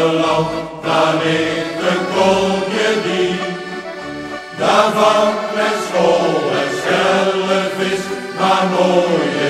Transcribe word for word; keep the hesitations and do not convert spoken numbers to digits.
land, daar ligt een kooltje diep. Daar vangt men school en schellevis, maar mooie